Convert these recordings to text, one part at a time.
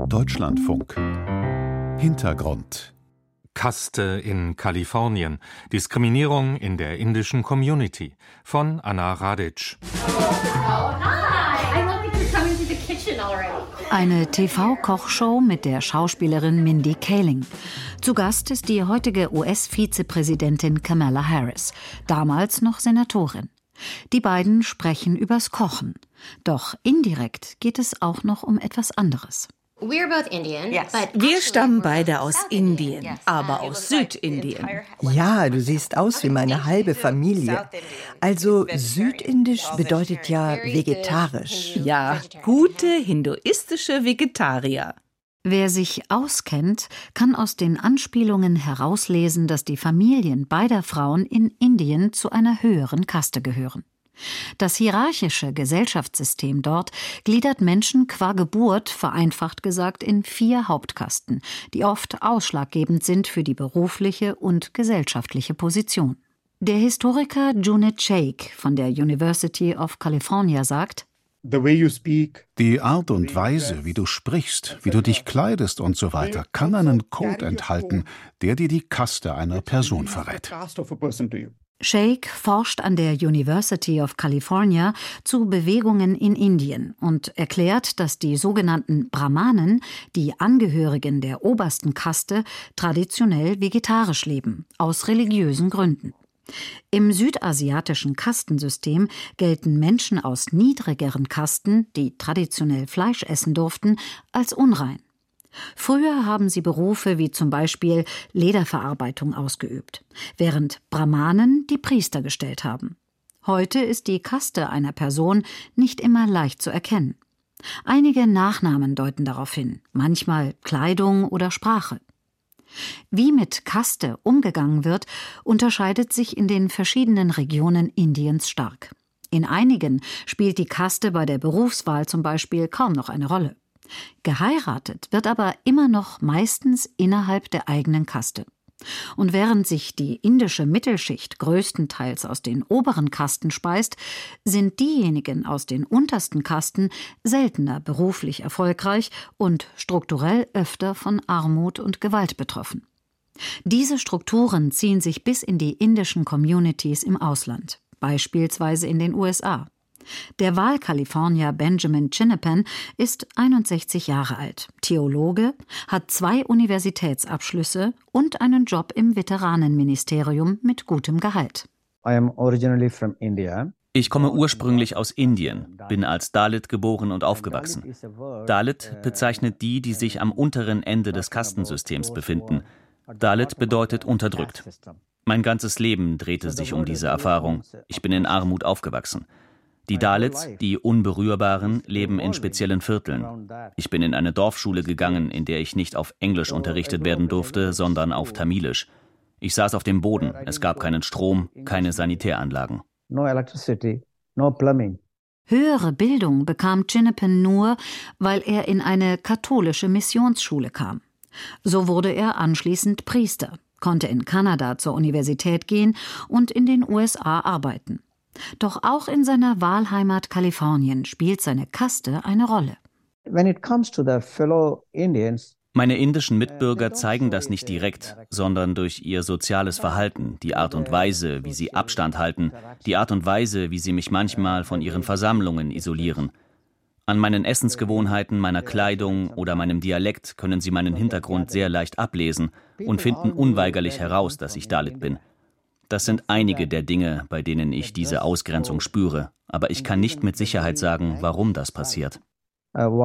Deutschlandfunk. Hintergrund. Kaste in Kalifornien. Diskriminierung in der indischen Community. Von Anna Radic. Eine TV-Kochshow mit der Schauspielerin Mindy Kaling. Zu Gast ist die heutige US-Vizepräsidentin Kamala Harris, damals noch Senatorin. Die beiden sprechen übers Kochen. Doch indirekt geht es auch noch um etwas anderes. Wir stammen beide aus Indien, aber aus Südindien. Ja, du siehst aus wie meine halbe Familie. Also südindisch bedeutet ja vegetarisch. Ja, gute hinduistische Vegetarier. Wer sich auskennt, kann aus den Anspielungen herauslesen, dass die Familien beider Frauen in Indien zu einer höheren Kaste gehören. Das hierarchische Gesellschaftssystem dort gliedert Menschen qua Geburt, vereinfacht gesagt, in 4 Hauptkasten, die oft ausschlaggebend sind für die berufliche und gesellschaftliche Position. Der Historiker Junaid Shaikh von der University of California sagt: Die Art und Weise, wie du sprichst, wie du dich kleidest und so weiter, kann einen Code enthalten, der dir die Kaste einer Person verrät. Shaikh forscht an der University of California zu Bewegungen in Indien und erklärt, dass die sogenannten Brahmanen, die Angehörigen der obersten Kaste, traditionell vegetarisch leben, aus religiösen Gründen. Im südasiatischen Kastensystem gelten Menschen aus niedrigeren Kasten, die traditionell Fleisch essen durften, als unrein. Früher haben sie Berufe wie zum Beispiel Lederverarbeitung ausgeübt, während Brahmanen die Priester gestellt haben. Heute ist die Kaste einer Person nicht immer leicht zu erkennen. Einige Nachnamen deuten darauf hin, manchmal Kleidung oder Sprache. Wie mit Kaste umgegangen wird, unterscheidet sich in den verschiedenen Regionen Indiens stark. In einigen spielt die Kaste bei der Berufswahl zum Beispiel kaum noch eine Rolle. Geheiratet wird aber immer noch meistens innerhalb der eigenen Kaste. Und während sich die indische Mittelschicht größtenteils aus den oberen Kasten speist, sind diejenigen aus den untersten Kasten seltener beruflich erfolgreich und strukturell öfter von Armut und Gewalt betroffen. Diese Strukturen ziehen sich bis in die indischen Communities im Ausland, beispielsweise in den USA. Der Wahlkalifornier Benjamin Chinnepan ist 61 Jahre alt, Theologe, hat 2 Universitätsabschlüsse und einen Job im Veteranenministerium mit gutem Gehalt. Ich komme ursprünglich aus Indien, bin als Dalit geboren und aufgewachsen. Dalit bezeichnet die, die sich am unteren Ende des Kastensystems befinden. Dalit bedeutet unterdrückt. Mein ganzes Leben drehte sich um diese Erfahrung. Ich bin in Armut aufgewachsen. Die Dalits, die Unberührbaren, leben in speziellen Vierteln. Ich bin in eine Dorfschule gegangen, in der ich nicht auf Englisch unterrichtet werden durfte, sondern auf Tamilisch. Ich saß auf dem Boden, es gab keinen Strom, keine Sanitäranlagen. Höhere Bildung bekam Chinnepan nur, weil er in eine katholische Missionsschule kam. So wurde er anschließend Priester, konnte in Kanada zur Universität gehen und in den USA arbeiten. Doch auch in seiner Wahlheimat Kalifornien spielt seine Kaste eine Rolle. Meine indischen Mitbürger zeigen das nicht direkt, sondern durch ihr soziales Verhalten, die Art und Weise, wie sie Abstand halten, die Art und Weise, wie sie mich manchmal von ihren Versammlungen isolieren. An meinen Essensgewohnheiten, meiner Kleidung oder meinem Dialekt können sie meinen Hintergrund sehr leicht ablesen und finden unweigerlich heraus, dass ich Dalit bin. Das sind einige der Dinge, bei denen ich diese Ausgrenzung spüre, aber ich kann nicht mit Sicherheit sagen, warum das passiert. Im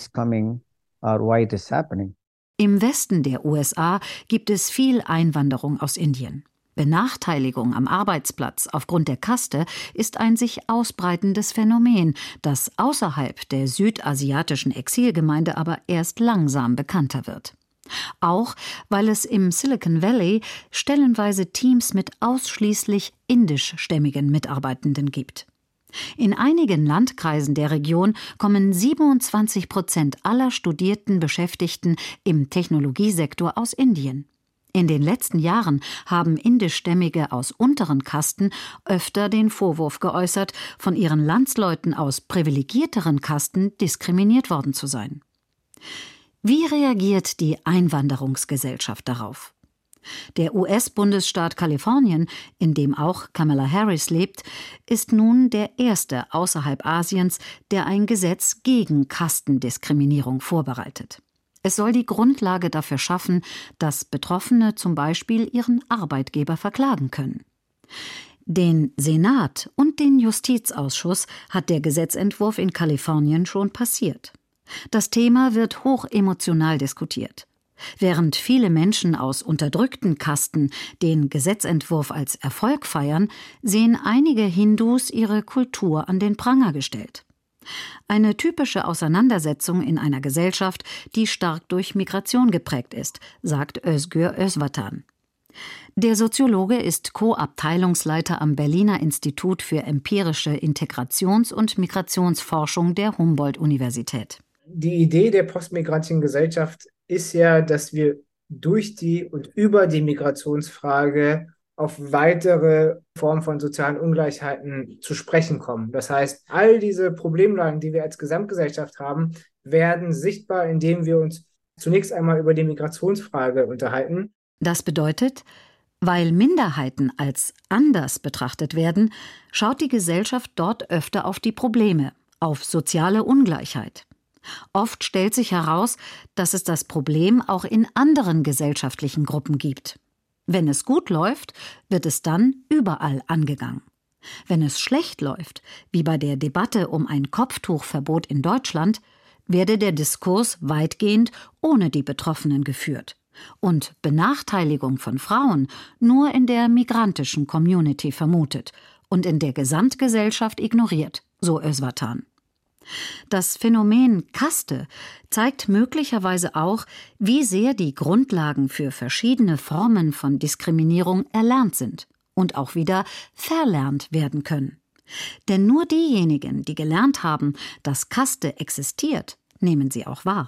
Westen der USA gibt es viel Einwanderung aus Indien. Benachteiligung am Arbeitsplatz aufgrund der Kaste ist ein sich ausbreitendes Phänomen, das außerhalb der südasiatischen Exilgemeinde aber erst langsam bekannter wird. Auch weil es im Silicon Valley stellenweise Teams mit ausschließlich indischstämmigen Mitarbeitenden gibt. In einigen Landkreisen der Region kommen 27% aller studierten Beschäftigten im Technologiesektor aus Indien. In den letzten Jahren haben Indischstämmige aus unteren Kasten öfter den Vorwurf geäußert, von ihren Landsleuten aus privilegierteren Kasten diskriminiert worden zu sein. Wie reagiert die Einwanderungsgesellschaft darauf? Der US-Bundesstaat Kalifornien, in dem auch Kamala Harris lebt, ist nun der erste außerhalb Asiens, der ein Gesetz gegen Kastendiskriminierung vorbereitet. Es soll die Grundlage dafür schaffen, dass Betroffene zum Beispiel ihren Arbeitgeber verklagen können. Den Senat und den Justizausschuss hat der Gesetzentwurf in Kalifornien schon passiert. Das Thema wird hochemotional diskutiert. Während viele Menschen aus unterdrückten Kasten den Gesetzentwurf als Erfolg feiern, sehen einige Hindus ihre Kultur an den Pranger gestellt. Eine typische Auseinandersetzung in einer Gesellschaft, die stark durch Migration geprägt ist, sagt Özgür Özvatan. Der Soziologe ist Co-Abteilungsleiter am Berliner Institut für empirische Integrations- und Migrationsforschung der Humboldt-Universität. Die Idee der postmigrantischen Gesellschaft ist ja, dass wir durch die und über die Migrationsfrage auf weitere Formen von sozialen Ungleichheiten zu sprechen kommen. Das heißt, all diese Problemlagen, die wir als Gesamtgesellschaft haben, werden sichtbar, indem wir uns zunächst einmal über die Migrationsfrage unterhalten. Das bedeutet, weil Minderheiten als anders betrachtet werden, schaut die Gesellschaft dort öfter auf die Probleme, auf soziale Ungleichheit. Oft stellt sich heraus, dass es das Problem auch in anderen gesellschaftlichen Gruppen gibt. Wenn es gut läuft, wird es dann überall angegangen. Wenn es schlecht läuft, wie bei der Debatte um ein Kopftuchverbot in Deutschland, werde der Diskurs weitgehend ohne die Betroffenen geführt und Benachteiligung von Frauen nur in der migrantischen Community vermutet und in der Gesamtgesellschaft ignoriert, so Özvatan. Das Phänomen Kaste zeigt möglicherweise auch, wie sehr die Grundlagen für verschiedene Formen von Diskriminierung erlernt sind und auch wieder verlernt werden können. Denn nur diejenigen, die gelernt haben, dass Kaste existiert, nehmen sie auch wahr.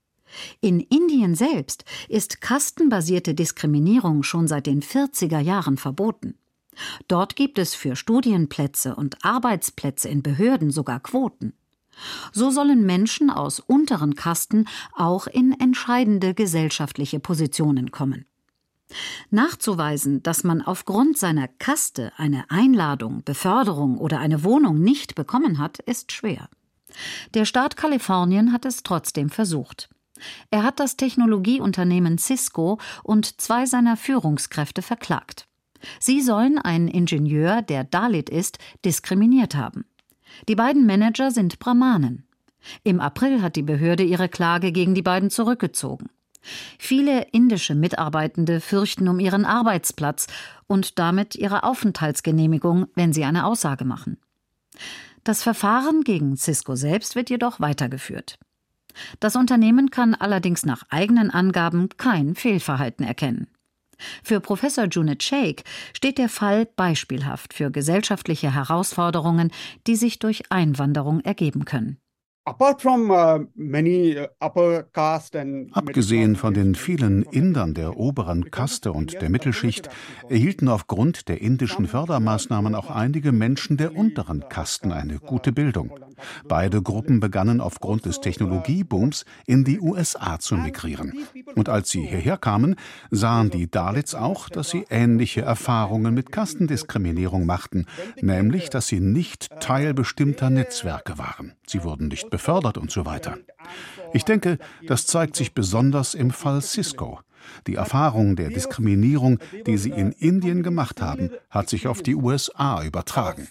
In Indien selbst ist kastenbasierte Diskriminierung schon seit den 40er Jahren verboten. Dort gibt es für Studienplätze und Arbeitsplätze in Behörden sogar Quoten. So sollen Menschen aus unteren Kasten auch in entscheidende gesellschaftliche Positionen kommen. Nachzuweisen, dass man aufgrund seiner Kaste eine Einladung, Beförderung oder eine Wohnung nicht bekommen hat, ist schwer. Der Staat Kalifornien hat es trotzdem versucht. Er hat das Technologieunternehmen Cisco und 2 seiner Führungskräfte verklagt. Sie sollen einen Ingenieur, der Dalit ist, diskriminiert haben. Die beiden Manager sind Brahmanen. Im April hat die Behörde ihre Klage gegen die beiden zurückgezogen. Viele indische Mitarbeitende fürchten um ihren Arbeitsplatz und damit ihre Aufenthaltsgenehmigung, wenn sie eine Aussage machen. Das Verfahren gegen Cisco selbst wird jedoch weitergeführt. Das Unternehmen kann allerdings nach eigenen Angaben kein Fehlverhalten erkennen. Für Professor Junaid Sheikh steht der Fall beispielhaft für gesellschaftliche Herausforderungen, die sich durch Einwanderung ergeben können. Abgesehen von den vielen Indern der oberen Kaste und der Mittelschicht erhielten aufgrund der indischen Fördermaßnahmen auch einige Menschen der unteren Kasten eine gute Bildung. Beide Gruppen begannen aufgrund des Technologiebooms in die USA zu migrieren. Und als sie hierher kamen, sahen die Dalits auch, dass sie ähnliche Erfahrungen mit Kastendiskriminierung machten, nämlich, dass sie nicht Teil bestimmter Netzwerke waren. Sie wurden nicht befördert und so weiter. Ich denke, das zeigt sich besonders im Fall Cisco. Die Erfahrung der Diskriminierung, die sie in Indien gemacht haben, hat sich auf die USA übertragen.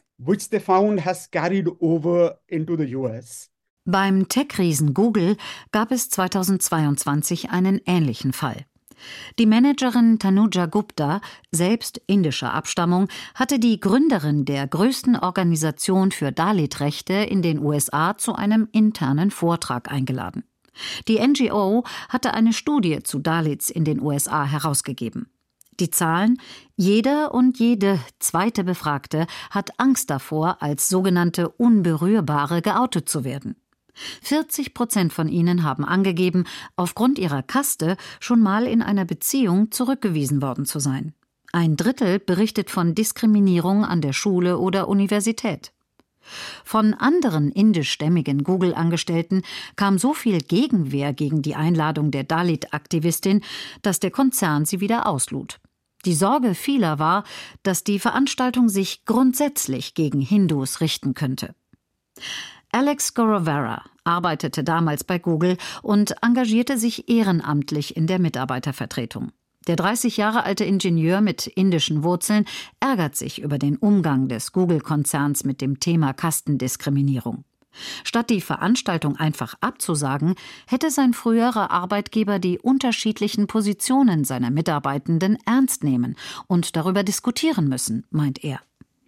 Beim Tech-Riesen Google gab es 2022 einen ähnlichen Fall. Die Managerin Tanuja Gupta, selbst indischer Abstammung, hatte die Gründerin der größten Organisation für Dalit-Rechte in den USA zu einem internen Vortrag eingeladen. Die NGO hatte eine Studie zu Dalits in den USA herausgegeben. Die Zahlen: jeder und jede zweite Befragte hat Angst davor, als sogenannte Unberührbare geoutet zu werden. 40% von ihnen haben angegeben, aufgrund ihrer Kaste schon mal in einer Beziehung zurückgewiesen worden zu sein. 1/3 berichtet von Diskriminierung an der Schule oder Universität. Von anderen indischstämmigen Google-Angestellten kam so viel Gegenwehr gegen die Einladung der Dalit-Aktivistin, dass der Konzern sie wieder auslud. Die Sorge vieler war, dass die Veranstaltung sich grundsätzlich gegen Hindus richten könnte. Alex Gorovara arbeitete damals bei Google und engagierte sich ehrenamtlich in der Mitarbeitervertretung. Der 30 Jahre alte Ingenieur mit indischen Wurzeln ärgert sich über den Umgang des Google-Konzerns mit dem Thema Kastendiskriminierung. Statt die Veranstaltung einfach abzusagen, hätte sein früherer Arbeitgeber die unterschiedlichen Positionen seiner Mitarbeitenden ernst nehmen und darüber diskutieren müssen, meint er.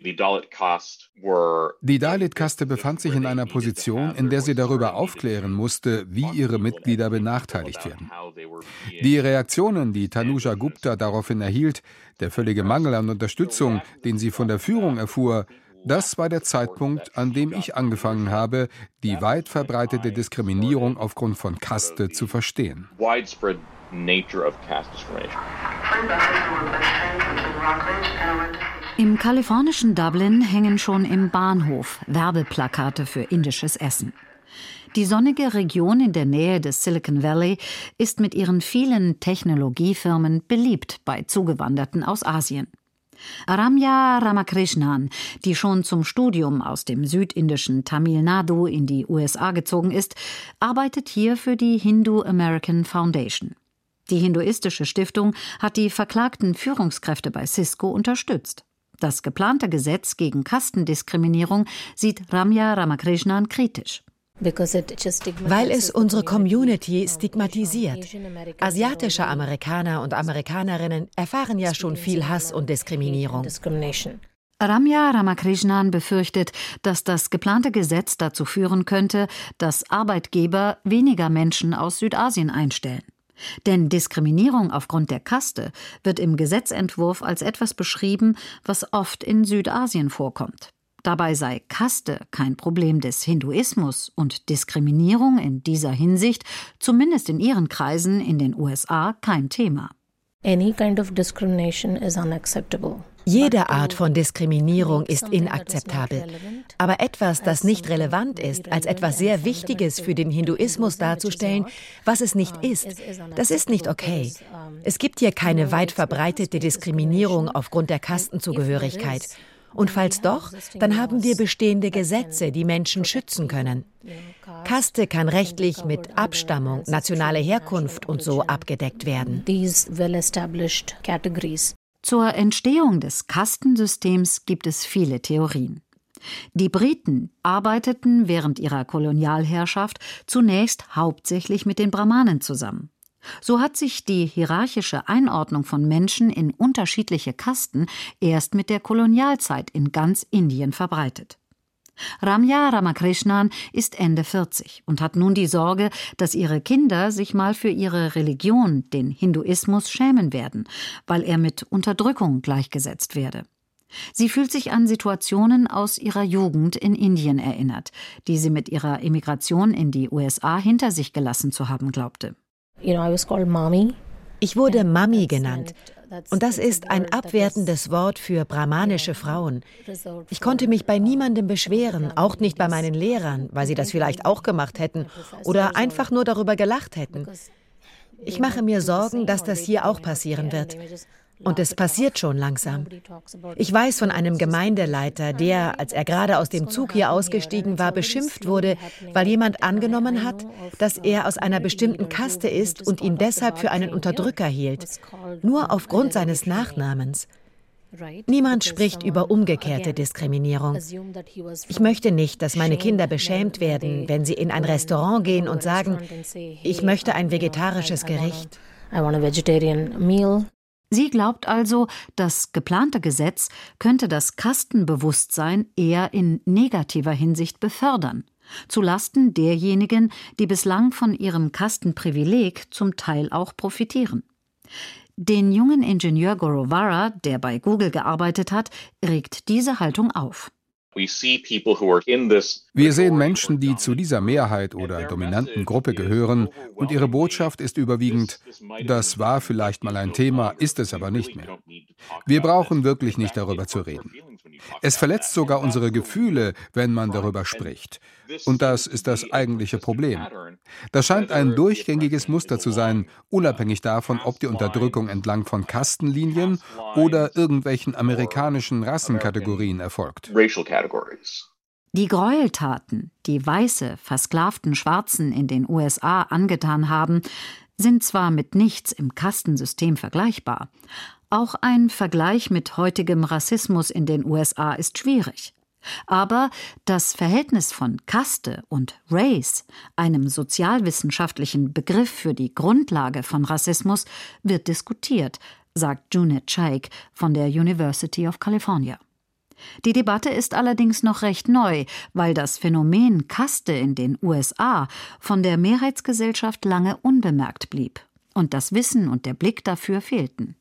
Die Dalit-Kaste befand sich in einer Position, in der sie darüber aufklären musste, wie ihre Mitglieder benachteiligt werden. Die Reaktionen, die Tanuja Gupta daraufhin erhielt, der völlige Mangel an Unterstützung, den sie von der Führung erfuhr, das war der Zeitpunkt, an dem ich angefangen habe, die weit verbreitete Diskriminierung aufgrund von Kaste zu verstehen. Im kalifornischen Dublin hängen schon im Bahnhof Werbeplakate für indisches Essen. Die sonnige Region in der Nähe des Silicon Valley ist mit ihren vielen Technologiefirmen beliebt bei Zugewanderten aus Asien. Ramya Ramakrishnan, die schon zum Studium aus dem südindischen Tamil Nadu in die USA gezogen ist, arbeitet hier für die Hindu American Foundation. Die hinduistische Stiftung hat die verklagten Führungskräfte bei Cisco unterstützt. Das geplante Gesetz gegen Kastendiskriminierung sieht Ramya Ramakrishnan kritisch. Weil es unsere Community stigmatisiert. Asiatische Amerikaner und Amerikanerinnen erfahren ja schon viel Hass und Diskriminierung. Ramya Ramakrishnan befürchtet, dass das geplante Gesetz dazu führen könnte, dass Arbeitgeber weniger Menschen aus Südasien einstellen. Denn Diskriminierung aufgrund der Kaste wird im Gesetzentwurf als etwas beschrieben, was oft in Südasien vorkommt. Dabei sei Kaste kein Problem des Hinduismus und Diskriminierung in dieser Hinsicht, zumindest in ihren Kreisen in den USA, kein Thema. Jede Art von Diskriminierung ist inakzeptabel. Aber etwas, das nicht relevant ist, als etwas sehr Wichtiges für den Hinduismus darzustellen, was es nicht ist, das ist nicht okay. Es gibt hier keine weit verbreitete Diskriminierung aufgrund der Kastenzugehörigkeit. Und falls doch, dann haben wir bestehende Gesetze, die Menschen schützen können. Kaste kann rechtlich mit Abstammung, nationale Herkunft und so abgedeckt werden. Zur Entstehung des Kastensystems gibt es viele Theorien. Die Briten arbeiteten während ihrer Kolonialherrschaft zunächst hauptsächlich mit den Brahmanen zusammen. So hat sich die hierarchische Einordnung von Menschen in unterschiedliche Kasten erst mit der Kolonialzeit in ganz Indien verbreitet. Ramya Ramakrishnan ist Ende 40 und hat nun die Sorge, dass ihre Kinder sich mal für ihre Religion, den Hinduismus, schämen werden, weil er mit Unterdrückung gleichgesetzt werde. Sie fühlt sich an Situationen aus ihrer Jugend in Indien erinnert, die sie mit ihrer Emigration in die USA hinter sich gelassen zu haben glaubte. Ich wurde Mami genannt. Und das ist ein abwertendes Wort für brahmanische Frauen. Ich konnte mich bei niemandem beschweren, auch nicht bei meinen Lehrern, weil sie das vielleicht auch gemacht hätten oder einfach nur darüber gelacht hätten. Ich mache mir Sorgen, dass das hier auch passieren wird. Und es passiert schon langsam. Ich weiß von einem Gemeindeleiter, der, als er gerade aus dem Zug hier ausgestiegen war, beschimpft wurde, weil jemand angenommen hat, dass er aus einer bestimmten Kaste ist und ihn deshalb für einen Unterdrücker hielt, nur aufgrund seines Nachnamens. Niemand spricht über umgekehrte Diskriminierung. Ich möchte nicht, dass meine Kinder beschämt werden, wenn sie in ein Restaurant gehen und sagen, ich möchte ein vegetarisches Gericht. Sie glaubt also, das geplante Gesetz könnte das Kastenbewusstsein eher in negativer Hinsicht befördern, zulasten derjenigen, die bislang von ihrem Kastenprivileg zum Teil auch profitieren. Den jungen Ingenieur Gorovara, der bei Google gearbeitet hat, regt diese Haltung auf. Wir sehen Menschen, die zu dieser Mehrheit oder dominanten Gruppe gehören, und ihre Botschaft ist überwiegend, das war vielleicht mal ein Thema, ist es aber nicht mehr. Wir brauchen wirklich nicht darüber zu reden. Es verletzt sogar unsere Gefühle, wenn man darüber spricht. Und das ist das eigentliche Problem. Das scheint ein durchgängiges Muster zu sein, unabhängig davon, ob die Unterdrückung entlang von Kastenlinien oder irgendwelchen amerikanischen Rassenkategorien erfolgt. Die Gräueltaten, die weiße, versklavten Schwarzen in den USA angetan haben, sind zwar mit nichts im Kastensystem vergleichbar. Auch ein Vergleich mit heutigem Rassismus in den USA ist schwierig. Aber das Verhältnis von Kaste und Race, einem sozialwissenschaftlichen Begriff für die Grundlage von Rassismus, wird diskutiert, sagt Junet Shaikh von der University of California. Die Debatte ist allerdings noch recht neu, weil das Phänomen Kaste in den USA von der Mehrheitsgesellschaft lange unbemerkt blieb und das Wissen und der Blick dafür fehlten.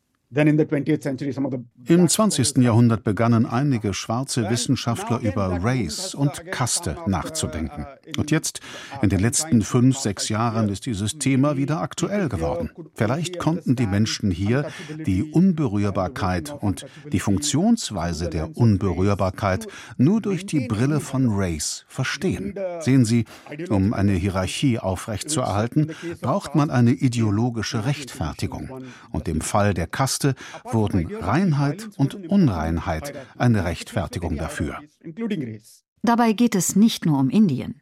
Im 20. Jahrhundert begannen einige schwarze Wissenschaftler über Race und Kaste nachzudenken. Und jetzt, in den letzten 5, 6 Jahren, ist dieses Thema wieder aktuell geworden. Vielleicht konnten die Menschen hier die Unberührbarkeit und die Funktionsweise der Unberührbarkeit nur durch die Brille von Race verstehen. Sehen Sie, um eine Hierarchie aufrechtzuerhalten, braucht man eine ideologische Rechtfertigung. Und im Fall der Kaste wurden Reinheit und Unreinheit eine Rechtfertigung dafür. Dabei geht es nicht nur um Indien.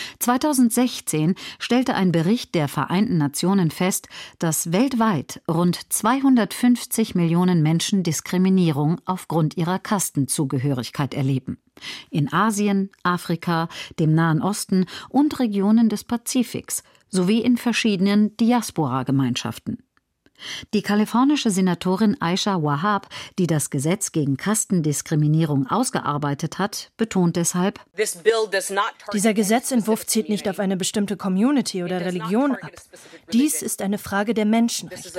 2016 stellte ein Bericht der Vereinten Nationen fest, dass weltweit rund 250 Millionen Menschen Diskriminierung aufgrund ihrer Kastenzugehörigkeit erleben. In Asien, Afrika, dem Nahen Osten und Regionen des Pazifiks sowie in verschiedenen Diaspora-Gemeinschaften. Die kalifornische Senatorin Aisha Wahab, die das Gesetz gegen Kastendiskriminierung ausgearbeitet hat, betont deshalb: Dieser Gesetzentwurf zielt nicht auf eine bestimmte Community oder Religion ab. Dies ist eine Frage der Menschenrechte.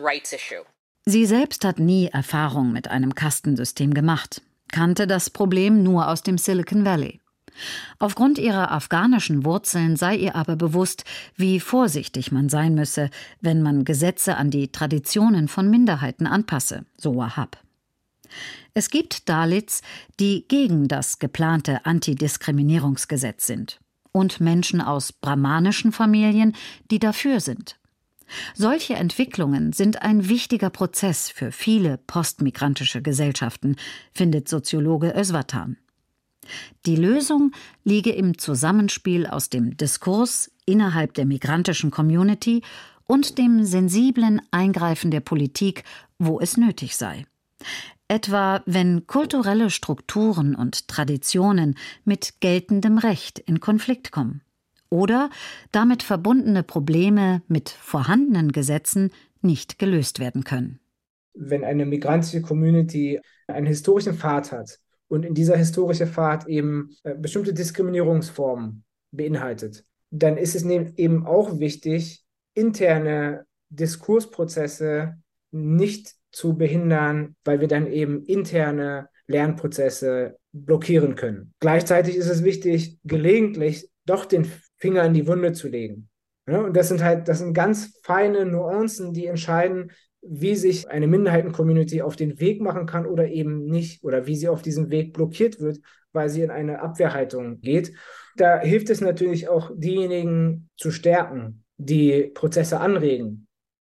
Sie selbst hat nie Erfahrung mit einem Kastensystem gemacht, kannte das Problem nur aus dem Silicon Valley. Aufgrund ihrer afghanischen Wurzeln sei ihr aber bewusst, wie vorsichtig man sein müsse, wenn man Gesetze an die Traditionen von Minderheiten anpasse, so Wahab. Es gibt Dalits, die gegen das geplante Antidiskriminierungsgesetz sind, und Menschen aus brahmanischen Familien, die dafür sind. Solche Entwicklungen sind ein wichtiger Prozess für viele postmigrantische Gesellschaften, findet Soziologe Özvatan. Die Lösung liege im Zusammenspiel aus dem Diskurs innerhalb der migrantischen Community und dem sensiblen Eingreifen der Politik, wo es nötig sei. Etwa wenn kulturelle Strukturen und Traditionen mit geltendem Recht in Konflikt kommen. Oder damit verbundene Probleme mit vorhandenen Gesetzen nicht gelöst werden können. Wenn eine migrantische Community einen historischen Pfad hat, und in dieser historischen Pfad eben bestimmte Diskriminierungsformen beinhaltet, dann ist es eben auch wichtig, interne Diskursprozesse nicht zu behindern, weil wir dann eben interne Lernprozesse blockieren können. Gleichzeitig ist es wichtig, gelegentlich doch den Finger in die Wunde zu legen. Ja, und das sind ganz feine Nuancen, die entscheiden, wie sich eine Minderheiten-Community auf den Weg machen kann oder eben nicht, oder wie sie auf diesem Weg blockiert wird, weil sie in eine Abwehrhaltung geht. Da hilft es natürlich auch, diejenigen zu stärken, die Prozesse anregen.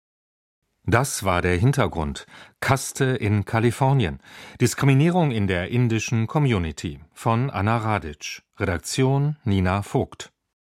Das war der Hintergrund. Kaste in Kalifornien. Diskriminierung in der indischen Community von Anna Radic. Redaktion Nina Vogt.